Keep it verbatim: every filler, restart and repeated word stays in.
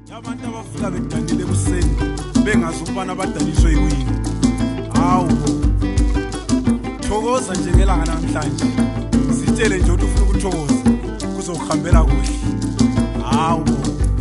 Abantu abafika bedanile ekuseni bengazi ukubana badaniswe yini. Hawu. Thokoza nje ngelanga namhlanje. Sitshele nje ukuthi ufuna ukuthokoza kuzokuhambela kuhle. Hawu.